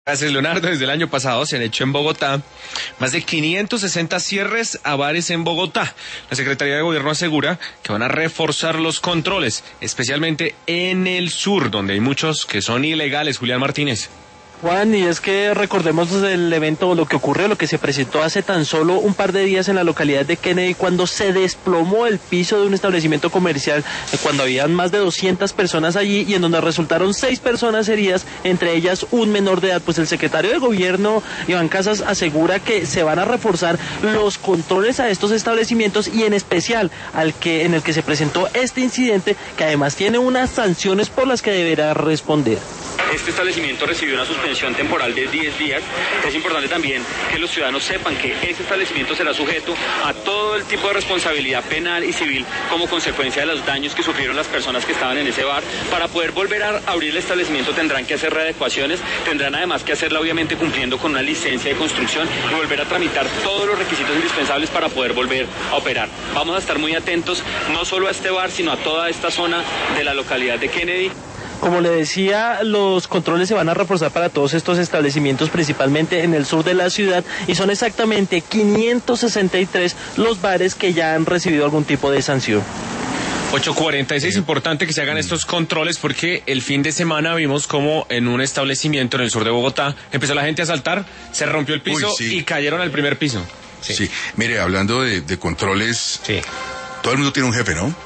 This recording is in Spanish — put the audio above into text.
Gracias, Leonardo. Desde el año pasado se han hecho en Bogotá más de 560 cierres a bares en Bogotá. La Secretaría de Gobierno asegura que van a reforzar los controles, especialmente en el sur, donde hay muchos que son ilegales. Julián Martínez. Juan, y es que recordemos el evento, lo que ocurrió, lo que se presentó hace tan solo un par de días en la localidad de Kennedy, cuando se desplomó el piso de un establecimiento comercial, cuando habían más de 200 personas allí y en donde resultaron 6 personas heridas, entre ellas un menor de edad. Pues el secretario de Gobierno, Iván Casas, asegura que se van a reforzar los controles a estos establecimientos y en especial en el que se presentó este incidente, que además tiene unas sanciones por las que deberá responder. Este establecimiento recibió una suspensión temporal de 10 días. Es importante también que los ciudadanos sepan que este establecimiento será sujeto a todo el tipo de responsabilidad penal y civil como consecuencia de los daños que sufrieron las personas que estaban en ese bar. Para poder volver a abrir el establecimiento tendrán que hacer readecuaciones, tendrán además que hacerla obviamente cumpliendo con una licencia de construcción y volver a tramitar todos los requisitos indispensables para poder volver a operar. Vamos a estar muy atentos no solo a este bar, sino a toda esta zona de la localidad de Kennedy. Como le decía, los controles se van a reforzar para todos estos establecimientos, principalmente en el sur de la ciudad, y son exactamente 563 los bares que ya han recibido algún tipo de sanción. 8:46, importante que se hagan estos controles porque el fin de semana vimos como en un establecimiento en el sur de Bogotá empezó la gente a saltar, se rompió el piso y cayeron al primer piso. Sí, mire, hablando de controles, sí. Todo el mundo tiene un jefe, ¿no?